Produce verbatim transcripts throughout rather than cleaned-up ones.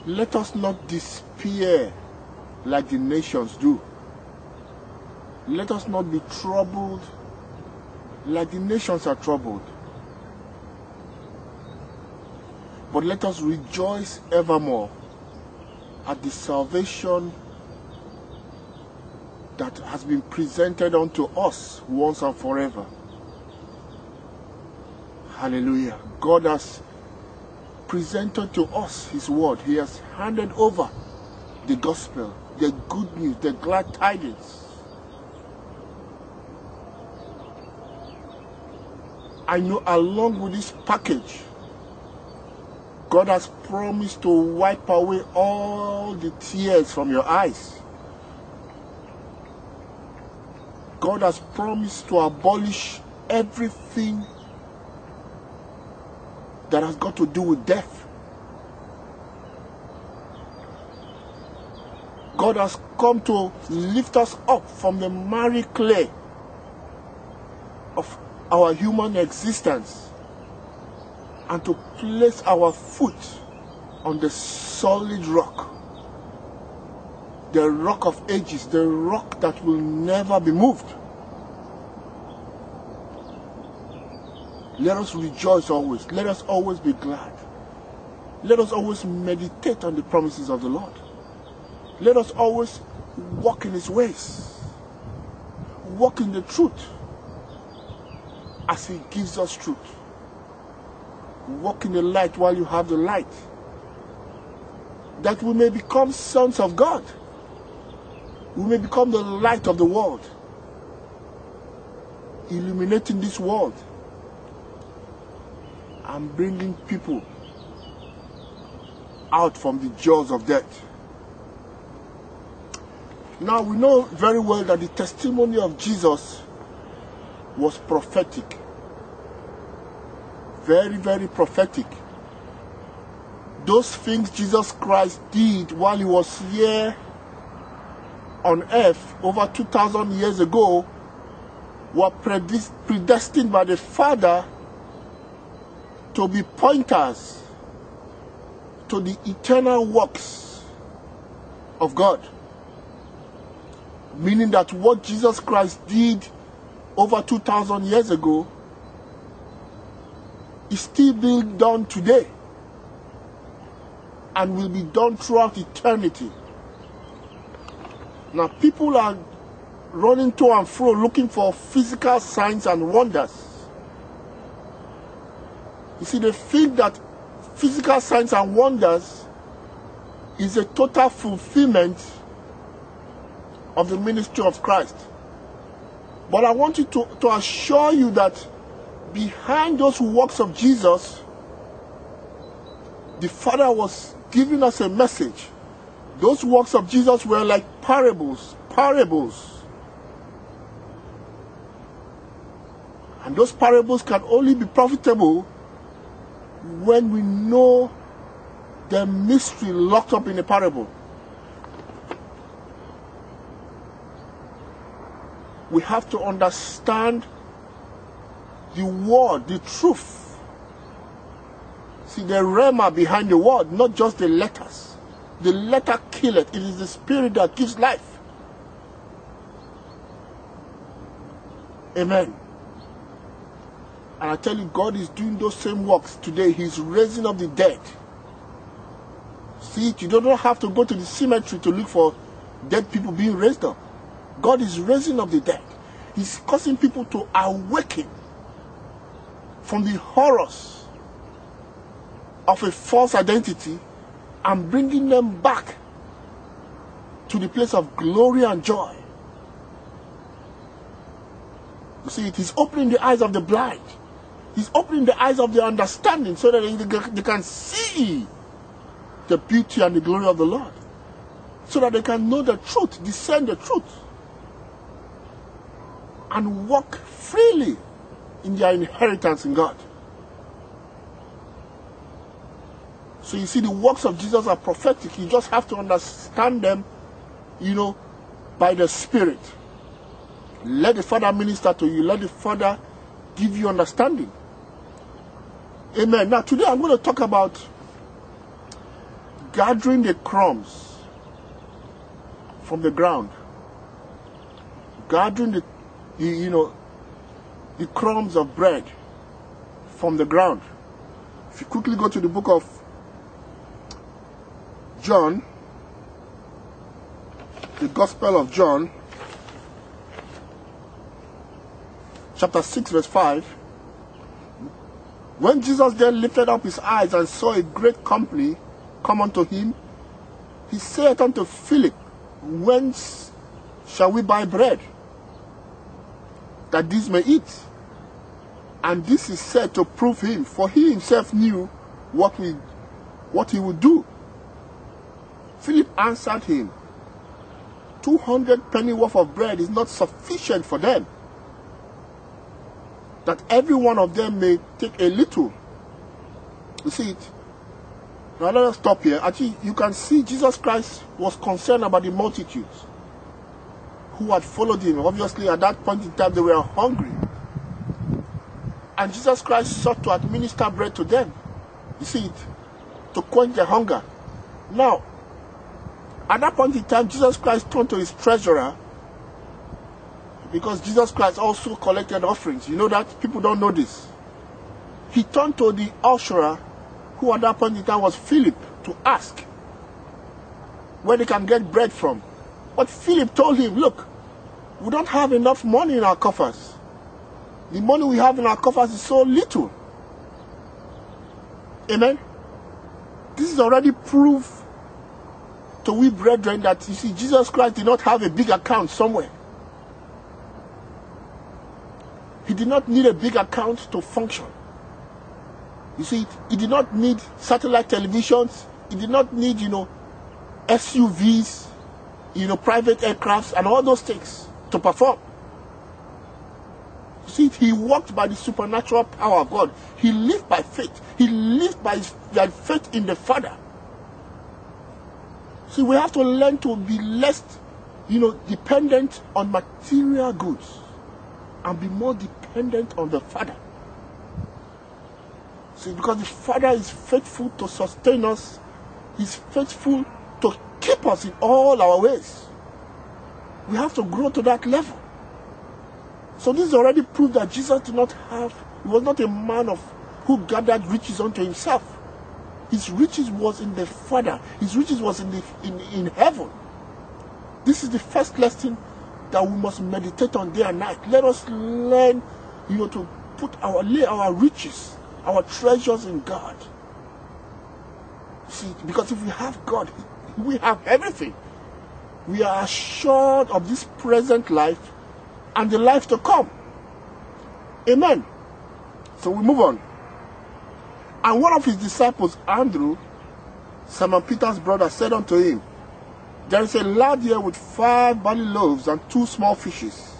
Let us not despair like the nations do. Let us not be troubled like the nations are troubled. But let us rejoice evermore at the salvation that has been presented unto us once and forever. Hallelujah. God has presented to us his word. He has handed over the gospel, the good news, the glad tidings. I know along with this package, God has promised to wipe away all the tears from your eyes. God has promised to abolish everything that has got to do with death. God has come to lift us up from the miry clay of our human existence and to place our foot on the solid rock, the rock of ages, the rock that will never be moved. Let us rejoice always. Let us always be glad. Let us always meditate on the promises of the Lord. Let us always walk in his ways. Walk in the truth as he gives us truth. Walk in the light while you have the light, that we may become sons of God. We may become the light of the world, illuminating this world and bringing people out from the jaws of death. Now we know very well that the testimony of Jesus was prophetic. Very, very prophetic. Those things Jesus Christ did while he was here on earth over two thousand years ago were predestined by the Father to be pointers to the eternal works of God. Meaning that what Jesus Christ did over two thousand years ago is still being done today and will be done throughout eternity. Now people are running to and fro looking for physical signs and wonders. You see, they think that physical signs and wonders is a total fulfillment of the ministry of Christ. But I want you to, to assure you that behind those works of Jesus, the Father was giving us a message. Those works of Jesus were like parables, parables. And those parables can only be profitable when we know the mystery locked up in a parable. We have to understand the word, the truth. See, the rhema behind the word, not just the letters. The letter killeth. It is the spirit that gives life. Amen. And I tell you, God is doing those same works today. He's raising up the dead. See, you don't have to go to the cemetery to look for dead people being raised up. God is raising up the dead. He's causing people to awaken from the horrors of a false identity and bringing them back to the place of glory and joy. You see, it is opening the eyes of the blind. He's opening the eyes of the understanding so that they, they can see the beauty and the glory of the Lord. So that they can know the truth, discern the truth, and walk freely in their inheritance in God. So you see, the works of Jesus are prophetic. You just have to understand them, you know, by the Spirit. Let the Father minister to you. Let the Father give you understanding. Amen. Now today I'm going to talk about gathering the crumbs from the ground. Gathering the, the you know, the crumbs of bread from the ground. If you quickly go to the book of John, the Gospel of John, chapter six, verse five. When Jesus then lifted up his eyes and saw a great company come unto him, he said unto Philip, Whence shall we buy bread, that these may eat? And this is said to prove him, for he himself knew what we, what he would do. Philip answered him, Two hundred penny worth of bread is not sufficient for them, that every one of them may take a little. You see it? Now let us stop here. Actually, you can see Jesus Christ was concerned about the multitudes who had followed him. Obviously, at that point in time, they were hungry. And Jesus Christ sought to administer bread to them. You see it? To quench their hunger. Now, at that point in time, Jesus Christ turned to his treasurer, because Jesus Christ also collected offerings. You know that? People don't know this. He turned to the usherer, who at that point in time was Philip, to ask where they can get bread from. But Philip told him, look, we don't have enough money in our coffers. The money we have in our coffers is so little. Amen? This is already proof to we brethren that, you see, Jesus Christ did not have a big account somewhere. He did not need a big account to function. You see, he did not need satellite televisions. He did not need, you know, S U Vs, you know, private aircrafts and all those things to perform. You see, he walked by the supernatural power of God. He lived by faith. He lived by his by faith in the Father. See, we have to learn to be less, you know, dependent on material goods and be more dependent on the Father. See, because the Father is faithful to sustain us. He's faithful to keep us in all our ways. We have to grow to that level. So this is already proof that Jesus did not have, he was not a man of who gathered riches unto himself. His riches was in the Father. His riches was in the in, in heaven. This is the first lesson that we must meditate on day and night. Let us learn, you know, to put our lay our riches, our treasures in God. See, because if we have God, we have everything. We are assured of this present life and the life to come. Amen. So we move on. And one of his disciples, Andrew, Simon Peter's brother, said unto him, There is a lad here with five barley loaves and two small fishes.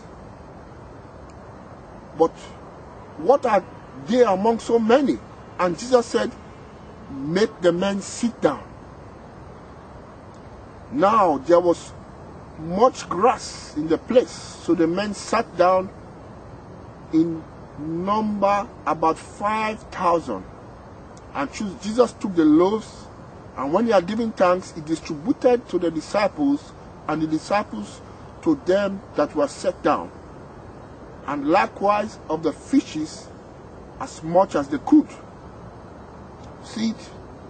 But what are they among so many? And Jesus said, Make the men sit down. Now there was much grass in the place, so the men sat down, in number about five thousand. And Jesus took the loaves, and when he had given thanks, he distributed to the disciples, and the disciples to them that were set down, and likewise of the fishes, as much as they could. See it?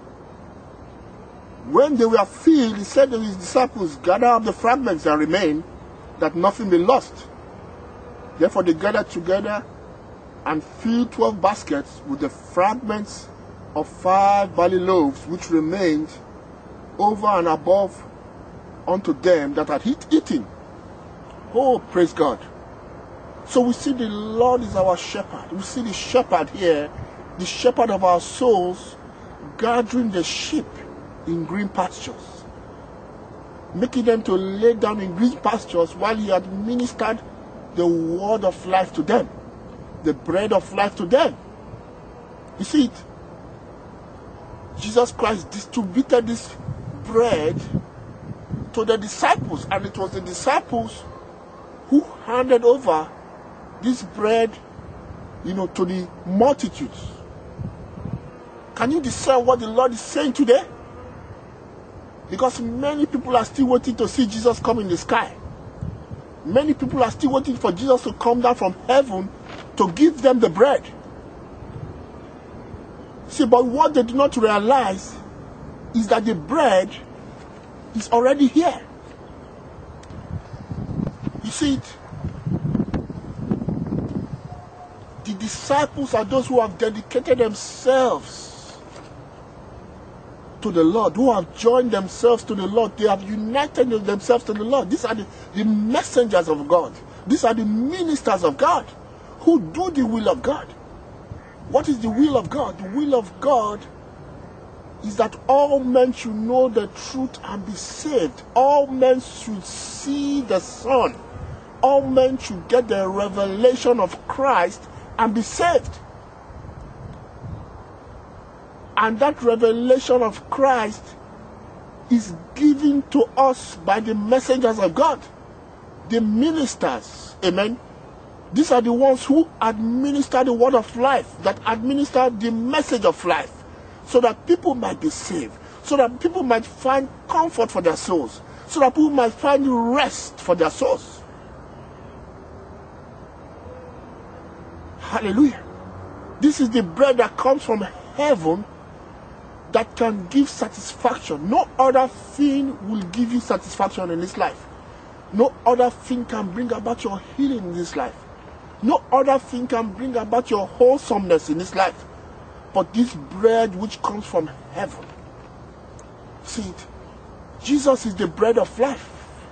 When they were filled, he said to his disciples, Gather up the fragments that remain, that nothing be lost. Therefore they gathered together and filled twelve baskets with the fragments of five barley loaves, which remained over and above unto them that had eaten. Oh, praise God. So we see the Lord is our shepherd. We see the shepherd here, the shepherd of our souls, gathering the sheep in green pastures, making them to lay down in green pastures while he administered the word of life to them, the bread of life to them. You see it? Jesus Christ distributed this bread to the disciples, and it was the disciples who handed over this bread, you know, to the multitudes. Can you discern what the Lord is saying today? Because many people are still waiting to see Jesus come in the sky. Many people are still waiting for Jesus to come down from heaven to give them the bread. See, but what they do not realize is that the bread is already here. You see it? The disciples are those who have dedicated themselves to the Lord, who have joined themselves to the Lord. They have united themselves to the Lord. These are the, the messengers of God. These are the ministers of God who do the will of God. What is the will of God? The will of God is that all men should know the truth and be saved. All men should see the Son. All men should get the revelation of Christ and be saved. And that revelation of Christ is given to us by the messengers of God, the ministers. Amen. These are the ones who administer the word of life, that administer the message of life, so that people might be saved, so that people might find comfort for their souls, so that people might find rest for their souls. Hallelujah. This is the bread that comes from heaven that can give satisfaction. No other thing will give you satisfaction in this life. No other thing can bring about your healing in this life. No other thing can bring about your wholesomeness in this life. But this bread which comes from heaven. See it? Jesus is the bread of life.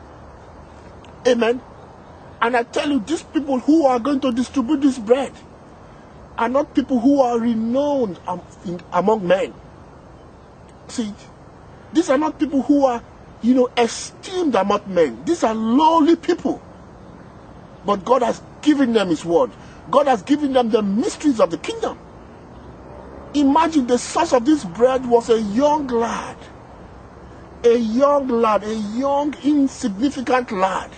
Amen. And I tell you, these people who are going to distribute this bread are not people who are renowned among men. See it? These are not people who are, you know, esteemed among men. These are lowly people. But God has given them His word. God has given them the mysteries of the kingdom. Imagine the source of this bread was a young lad. A young lad, a young, insignificant lad.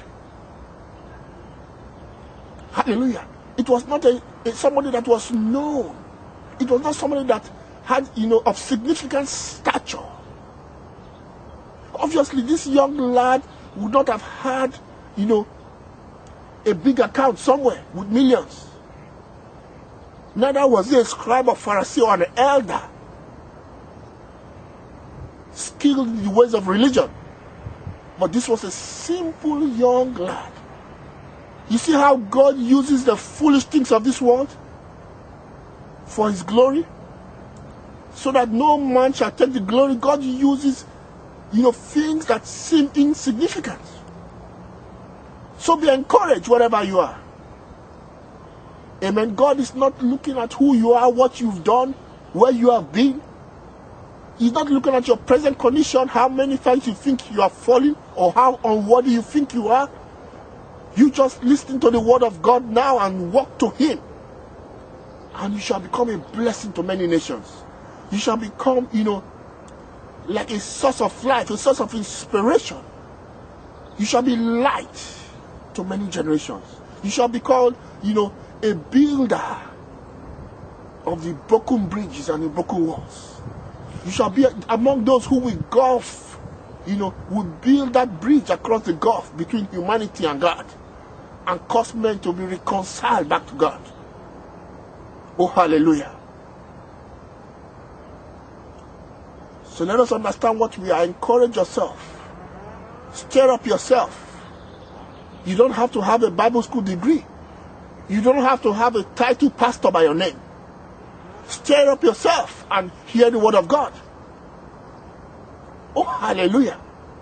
Hallelujah. It was not a, a somebody that was known. It was not somebody that had, you know, of significant stature. Obviously, this young lad would not have had, you know, a big account somewhere with millions. Neither was he a scribe or Pharisee or an elder skilled in the ways of religion. But this was a simple young lad. You see how God uses the foolish things of this world for His glory? So that no man shall take the glory. God uses, you know, things that seem insignificant. So be encouraged wherever you are. Amen. God is not looking at who you are, what you've done, where you have been. He's not looking at your present condition, how many times you think you are falling, or how unworthy you think you are. You just listen to the word of God now and walk to Him. And you shall become a blessing to many nations. You shall become, you know, like a source of life, a source of inspiration. You shall be light to many generations. You shall be called, you know, a builder of the broken bridges and the broken walls. You shall be among those who will gulf, you know, will build that bridge across the gulf between humanity and God and cause men to be reconciled back to God. Oh, hallelujah. So let us understand what we are. Encourage yourself. Stir up yourself. You don't have to have a Bible school degree. You don't have to have a title pastor by your name. Stir up yourself and hear the word of God. Oh, hallelujah.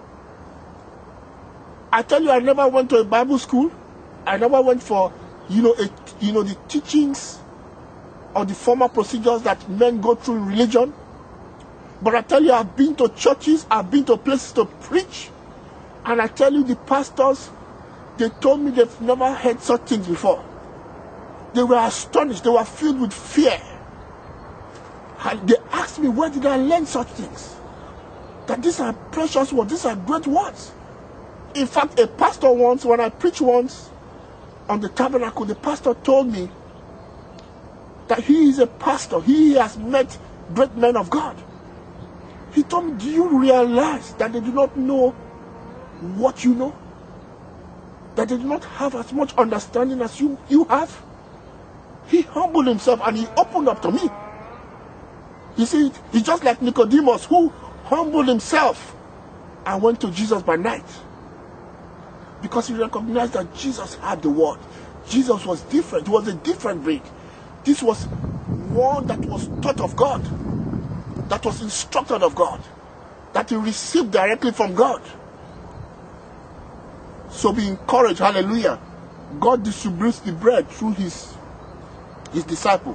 I tell you, I never went to a Bible school. I never went for, you know, a, you know, the teachings or the formal procedures that men go through in religion. But I tell you, I've been to churches, I've been to places to preach. And I tell you, the pastors, they told me they've never heard such things before. They were astonished. They were filled with fear. And they asked me, where did I learn such things? That these are precious words. These are great words. In fact, a pastor once, when I preached once on the tabernacle, the pastor told me that he is a pastor. He has met great men of God. He told me, do you realize that they do not know what you know? That they do not have as much understanding as you, you have? He humbled himself and he opened up to me. You see, it's just like Nicodemus, who humbled himself and went to Jesus by night. Because he recognized that Jesus had the word. Jesus was different. He was a different breed. This was one that was taught of God, that was instructed of God, that he received directly from God. So be encouraged, hallelujah. God distributes the bread through his, his disciples.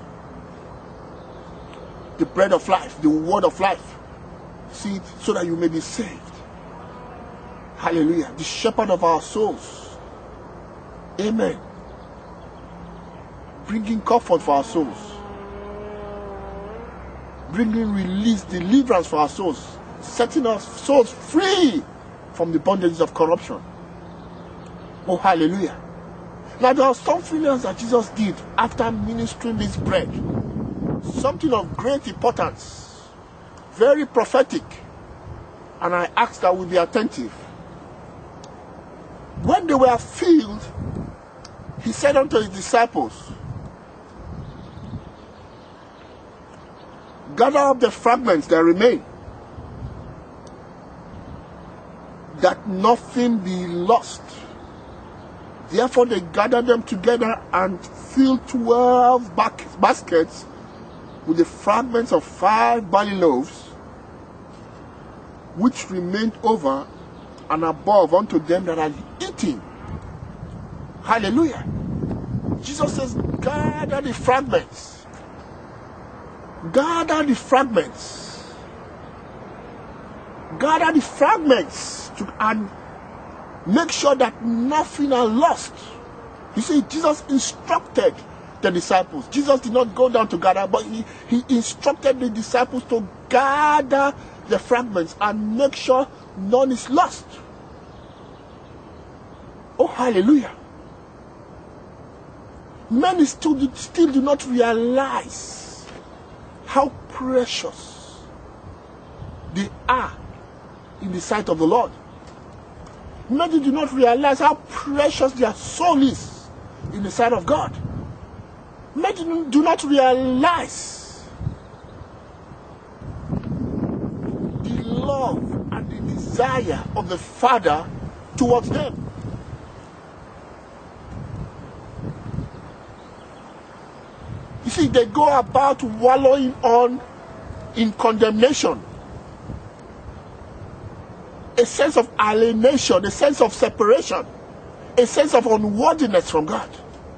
The bread of life, the word of life. See it so that you may be saved. Hallelujah. The shepherd of our souls. Amen. Bringing comfort for our souls. Bringing release, deliverance for our souls. Setting our souls free from the bondages of corruption. Oh, hallelujah. Now there was something else that Jesus did after ministering this bread. Something of great importance. Very prophetic. And I ask that we be attentive. When they were filled, he said unto his disciples, gather up the fragments that remain, that nothing be lost. Therefore they gathered them together and filled twelve baskets with the fragments of five barley loaves, which remained over and above unto them that had eaten. Hallelujah. Jesus says, gather the fragments. Gather the fragments. Gather the fragments to, and make sure that nothing are lost. You see, Jesus instructed the disciples. Jesus did not go down to gather, but he, he instructed the disciples to gather the fragments and make sure none is lost. Oh, hallelujah. Many still do, still do not realize how precious they are in the sight of the Lord. Many do not realize how precious their soul is in the sight of God. Many do not realize the love and the desire of the Father towards them. You see, they go about wallowing on in condemnation, a sense of alienation, a sense of separation, a sense of unworthiness from God.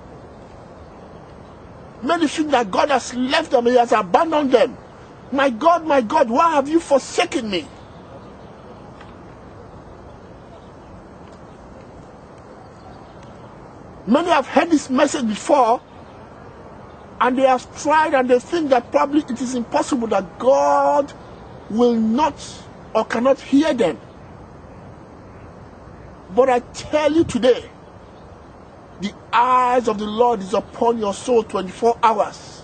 Many think that God has left them, he has abandoned them. My God, my God, why have you forsaken me? Many have heard this message before, and they have tried, and they think that probably it is impossible that God will not or cannot hear them. But I tell you today, the eyes of the Lord is upon your soul twenty-four hours.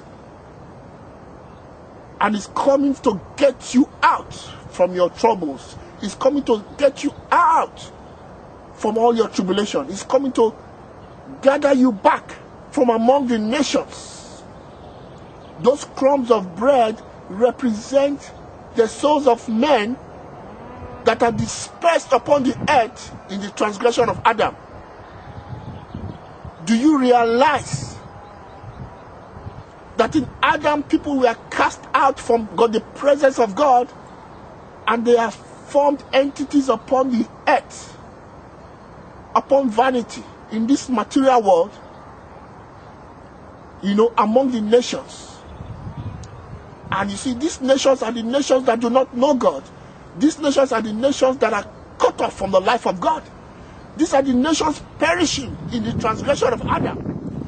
And is coming to get you out from your troubles. It's coming to get you out from all your tribulation. It's coming to gather you back from among the nations. Those crumbs of bread represent the souls of men that are dispersed upon the earth in the transgression of Adam. Do you realize that in Adam people were cast out from God, the presence of God, and they have formed entities upon the earth, upon vanity, in this material world, you know, among the nations. And you see, these nations are the nations that do not know God. These nations are the nations that are cut off from the life of God. These are the nations perishing in the transgression of Adam.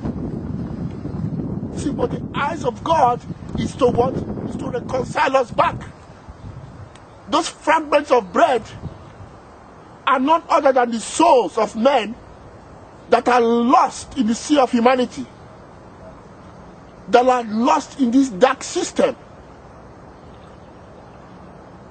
See, but the eyes of God is to what? Is to reconcile us back. Those fragments of bread are none other than the souls of men that are lost in the sea of humanity, that are lost in this dark system.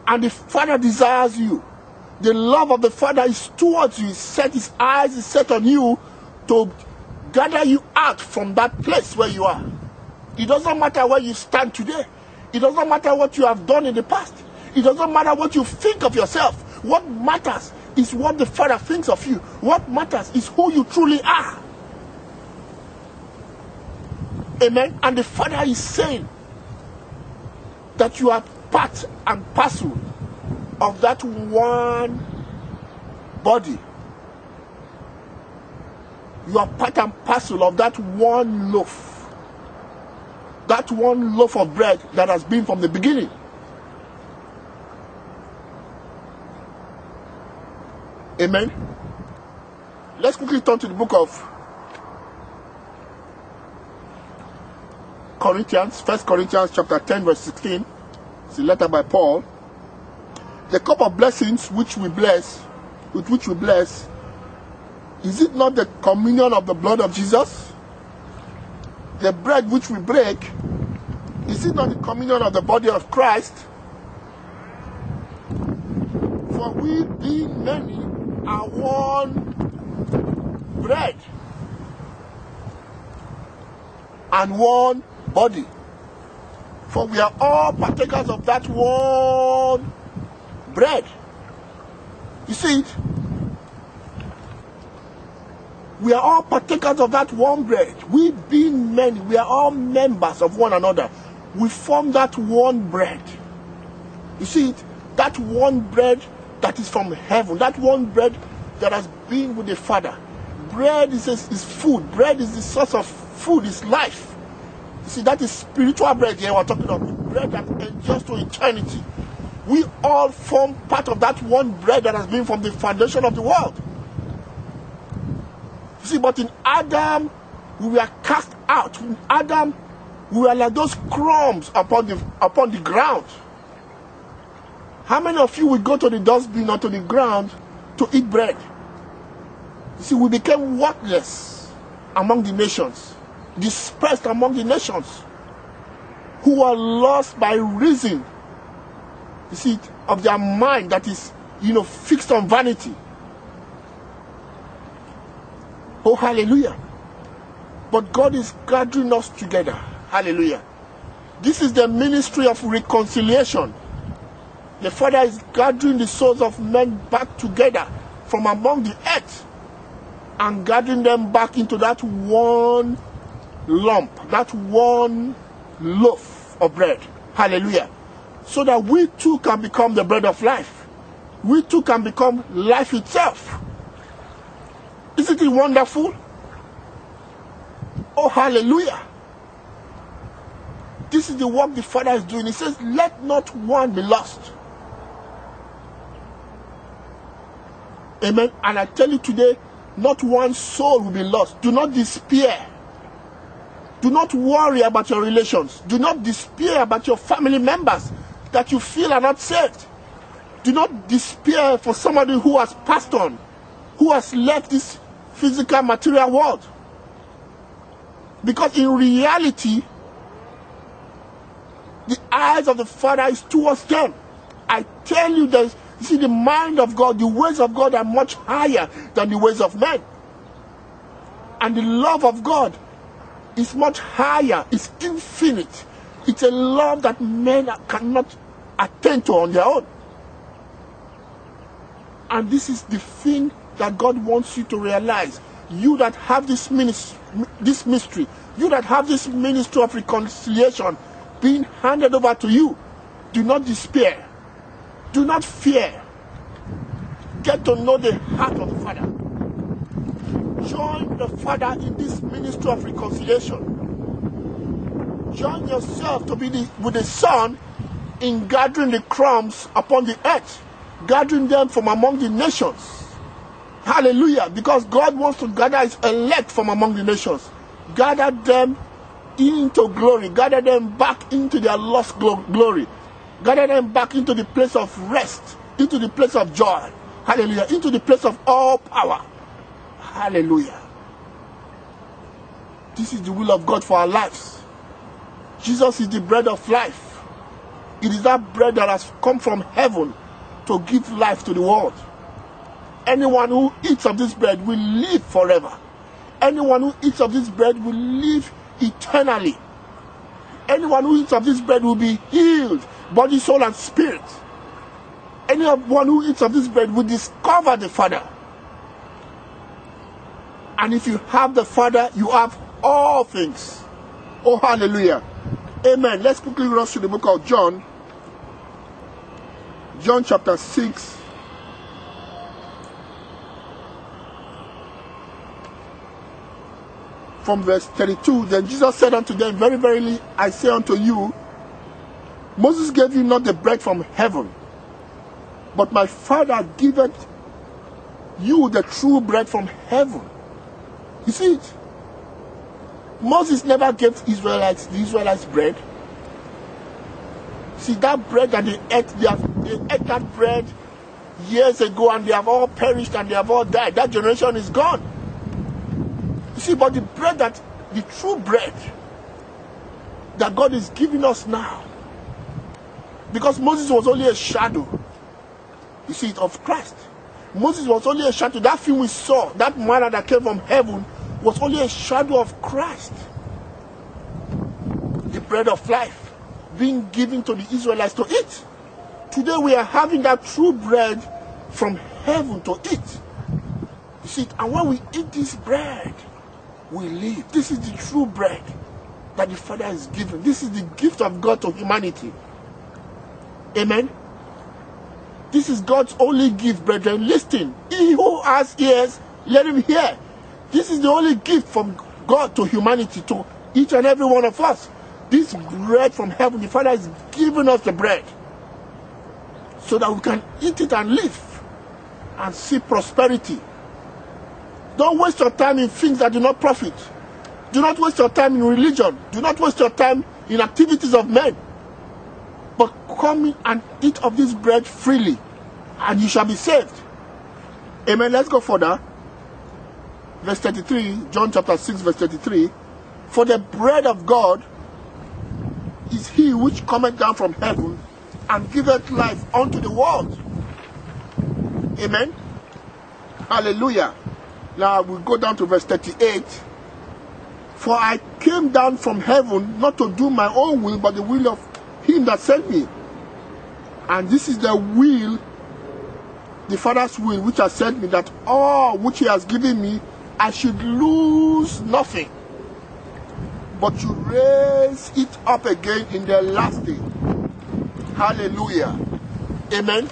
And the Father desires you. The love of the Father is towards you. He set his eyes, is set on you to gather you out from that place where you are. It doesn't matter where you stand today. It doesn't matter what you have done in the past. It doesn't matter what you think of yourself. What matters is what the Father thinks of you. What matters is who you truly are. Amen. And the Father is saying that you are part and parcel of that one body. You are part and parcel of that one loaf. That one loaf of bread that has been from the beginning. Amen. Let's quickly turn to the book of Corinthians, First Corinthians chapter ten, verse sixteen. It's a letter by Paul. The cup of blessings which we bless, with which we bless, is it not the communion of the blood of Jesus? The bread which we break, is it not the communion of the body of Christ? For we, being many, are one bread and one body. For we are all partakers of that one bread. You see it? We are all partakers of that one bread. We being many, we are all members of one another. We form that one bread. You see it? That one bread that is from heaven. That one bread that has been with the Father. Bread is, is food. Bread is the source of food, is life. You see, that is spiritual bread here we're talking about. Bread that endures to eternity. We all form part of that one bread that has been from the foundation of the world. You see, but in Adam, we were cast out. In Adam, we were like those crumbs upon the upon the ground. How many of you will go to the dustbin or to the ground to eat bread? You see, we became worthless among the nations, dispersed among the nations, who are lost by reason, you see, of their mind that is, you know, fixed on vanity. Oh, hallelujah. But God is gathering us together. Hallelujah. This is the ministry of reconciliation. The Father is gathering the souls of men back together from among the earth and gathering them back into that one lump, that one loaf of bread. Hallelujah. So that we too can become the bread of life. We too can become life itself. Isn't it wonderful? Oh, hallelujah. This is the work the Father is doing. He says, let not one be lost. Amen. And I tell you today, not one soul will be lost. Do not despair. Do not worry about your relations. Do not despair about your family members that you feel are not saved. Do not despair for somebody who has passed on, who has left this physical material world. Because in reality, the eyes of the Father is towards them. I tell you that, you see, the mind of God, the ways of God are much higher than the ways of men. And the love of God is much higher, it's infinite. It's a love that men cannot attain to on their own. And this is the thing that God wants you to realize. You that have this ministry, this mystery, you that have this ministry of reconciliation being handed over to you, do not despair. Do not fear. Get to know the heart of the Father. Join the Father in this ministry of reconciliation. Join yourself to be the, with the Son in gathering the crumbs upon the earth, gathering them from among the nations. Hallelujah. Because God wants to gather his elect from among the nations. Gather them into glory. Gather them back into their lost glory. Gather them back into the place of rest, into the place of joy. Hallelujah. Into the place of all power. Hallelujah. This is the will of God for our lives. Jesus is the bread of life. It is that bread that has come from heaven to give life to the world. Anyone who eats of this bread will live forever. Anyone who eats of this bread will live eternally. Anyone who eats of this bread will be healed, body, soul, and spirit. Anyone who eats of this bread will discover the Father. And if you have the Father, you have all things. Oh, hallelujah. Amen. Let's quickly rush to the book of John. John chapter six. From verse thirty-two, then Jesus said unto them, Very verily I say unto you, Moses gave you not the bread from heaven, but my Father giveth you the true bread from heaven. You see it? Moses never gave Israelites the Israelites bread. See, that bread that they ate, they, have, they ate that bread years ago and they have all perished and they have all died. That generation is gone. You see, but the bread that, the true bread that God is giving us now, because Moses was only a shadow, you see it, of Christ. Moses was only a shadow. That thing we saw, that manna that came from heaven, was only a shadow of Christ. The bread of life being given to the Israelites to eat. Today we are having that true bread from heaven to eat. You see it, and when we eat this bread, we live. This is the true bread that the Father is given. This is the gift of God to humanity. Amen. This is God's only gift, brethren. Listen, he who has ears, let him hear. This is the only gift from God to humanity, to each and every one of us. This bread from heaven, the Father is giving us the bread so that we can eat it and live and see prosperity. Don't waste your time in things that do not profit. Do not waste your time in religion. Do not waste your time in activities of men. But come in and eat of this bread freely, and you shall be saved. Amen. Let's go further. Verse thirty-three, John chapter six, verse thirty-three. For the bread of God is he which cometh down from heaven and giveth life unto the world. Amen. Hallelujah. Now we go down to verse thirty-eight. For I came down from heaven not to do my own will, but the will of him that sent me. And this is the will, the Father's will, which has sent me, that all which he has given me, I should lose nothing, but to raise it up again in the last day. Hallelujah. Amen.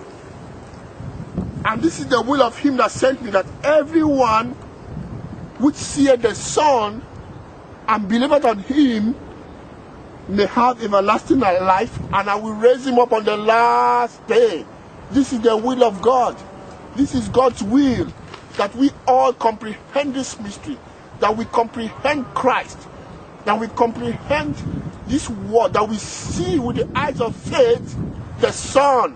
And this is the will of him that sent me, that everyone which seeth the Son and believeth on him may have everlasting life, and I will raise him up on the last day. This is the will of God. This is God's will, that we all comprehend this mystery, that we comprehend Christ, that we comprehend this word, that we see with the eyes of faith the Son,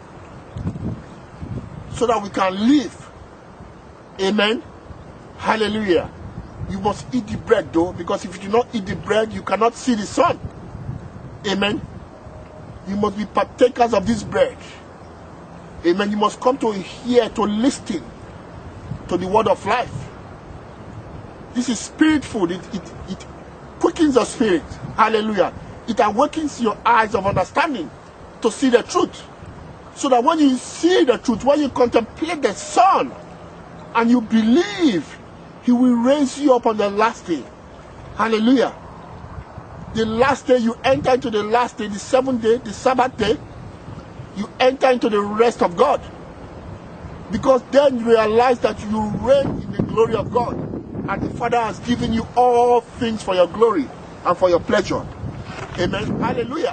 so that we can live. Amen. Hallelujah. You must eat the bread though, because if you do not eat the bread, you cannot see the Son. Amen. You must be partakers of this bread. Amen. You must come to hear, to listen to the word of life. This is spirit food. It, it, it quickens your spirit. Hallelujah. It awakens your eyes of understanding to see the truth. So that when you see the truth, when you contemplate the Son, and you believe, he will raise you up on the last day. Hallelujah. The last day, you enter into the last day, the seventh day, the Sabbath day, you enter into the rest of God. Because then you realize that you reign in the glory of God, and the Father has given you all things for your glory and for your pleasure. Amen. Hallelujah.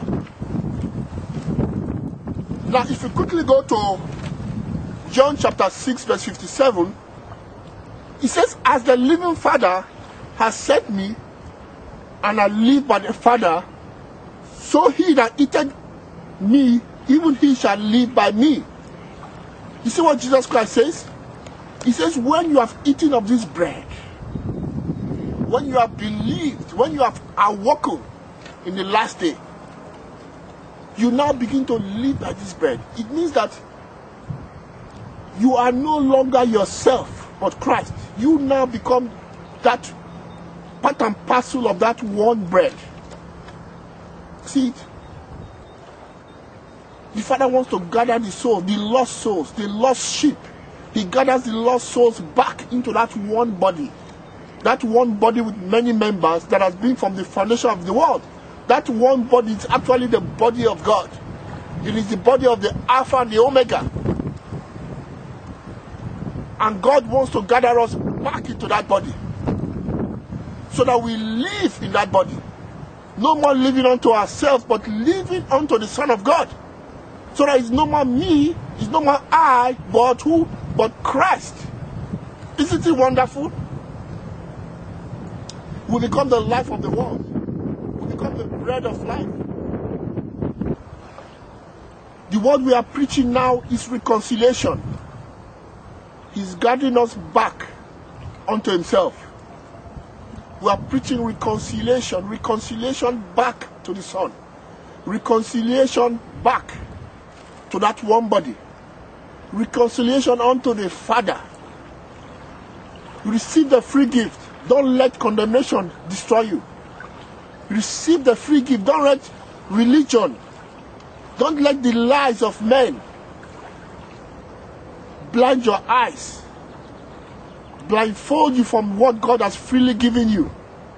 Now, if you quickly go to John chapter six, verse fifty-seven, it says, as the living Father has sent me, and I live by the Father, so he that eateth me, even he shall live by me. You see what Jesus Christ says? He says, when you have eaten of this bread, when you have believed, when you have awoken in the last day, you now begin to live by this bread. It means that you are no longer yourself, but Christ. You now become that part and parcel of that one bread. See it? The Father wants to gather the souls, the lost souls, the lost sheep. He gathers the lost souls back into that one body. That one body with many members that has been from the foundation of the world. That one body is actually the body of God. It is the body of the Alpha and the Omega. And God wants to gather us back into that body, so that we live in that body. No more living unto ourselves, but living unto the Son of God. So that it's no more me, it's no more I, but who? But Christ. Isn't it wonderful? We become the life of the world. We become the bread of life. The word we are preaching now is reconciliation. He's gathering us back unto himself. We are preaching reconciliation. Reconciliation back to the Son. Reconciliation back to that one body. Reconciliation unto the Father. Receive the free gift. Don't let condemnation destroy you. Receive the free gift. Don't let religion, don't let the lies of men blind your eyes, blindfold you from what God has freely given you.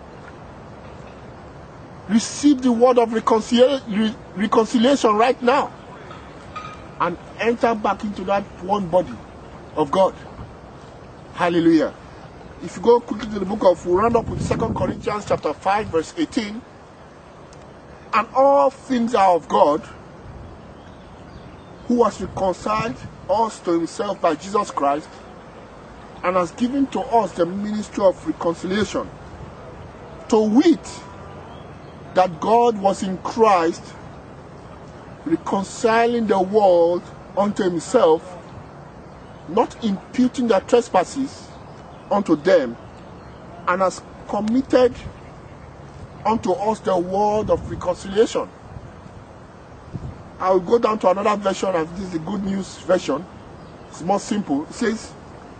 Receive the word of reconcil- reconciliation right now and enter back into that one body of God. Hallelujah. If you go quickly to the book of, we'll round up with Second Corinthians chapter five, verse eighteen. And all things are of God, who has reconciled us to himself by Jesus Christ, and has given to us the ministry of reconciliation. To wit, that God was in Christ, reconciling the world unto himself, not imputing their trespasses unto them, and has committed unto us the word of reconciliation. I will go down to another version, and this is the Good News version. It's more simple. It says,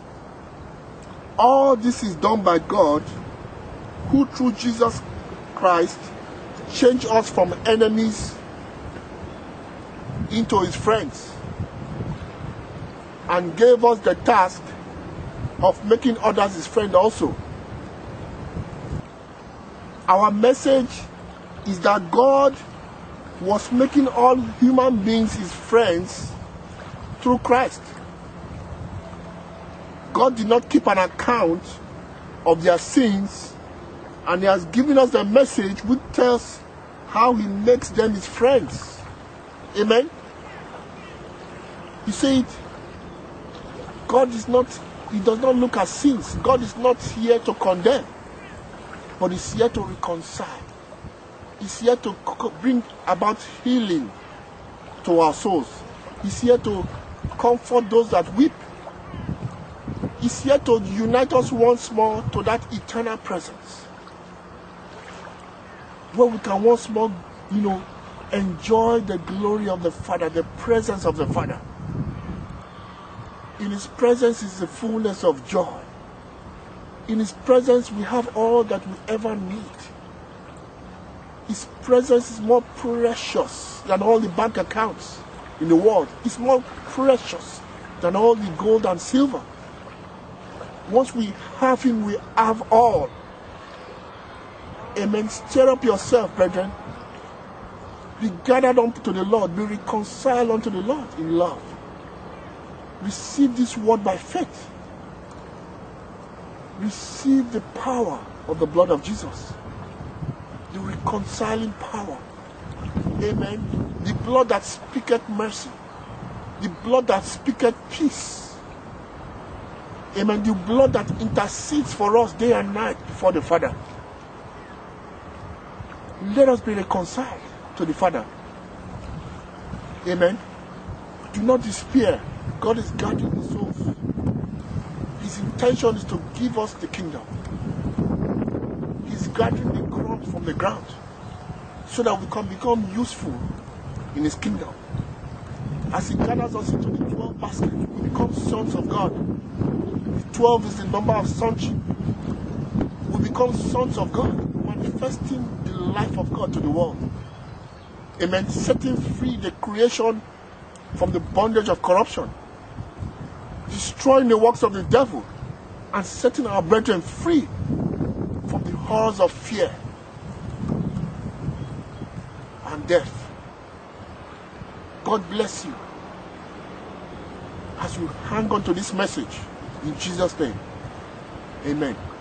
all this is done by God, who through Jesus Christ changed us from enemies into his friends, and gave us the task of making others his friend also. Our message is that God was making all human beings his friends through Christ. God did not keep an account of their sins, and he has given us the message which tells how he makes them his friends. Amen? You see it? God is not, he does not look at sins. God is not here to condemn, but he's here to reconcile. He's here to bring about healing to our souls. He's here to comfort those that weep. He's here to unite us once more to that eternal presence, where we can once more, you know, enjoy the glory of the Father, the presence of the Father. In his presence is the fullness of joy. In his presence we have all that we ever need. His presence is more precious than all the bank accounts in the world. It's more precious than all the gold and silver. Once we have him, we have all. Amen. Stir up yourself, brethren. Be gathered unto the Lord. Be reconciled unto the Lord in love. Receive this word by faith. Receive the power of the blood of Jesus. The reconciling power. Amen. The blood that speaketh mercy. The blood that speaketh peace. Amen. The blood that intercedes for us day and night before the Father. Let us be reconciled to the Father. Amen. Do not despair. God is guarding the souls. His intention is to give us the kingdom. He's gathering the crumbs from the ground so that we can become useful in his kingdom. As he gathers us into the twelve baskets, we become sons of God. twelve is the number of sonship. We become sons of God, manifesting the life of God to the world. Amen. Setting free the creation from the bondage of corruption, destroying the works of the devil, and setting our brethren free from the horrors of fear and death. God bless you as you hang on to this message in Jesus' name. Amen.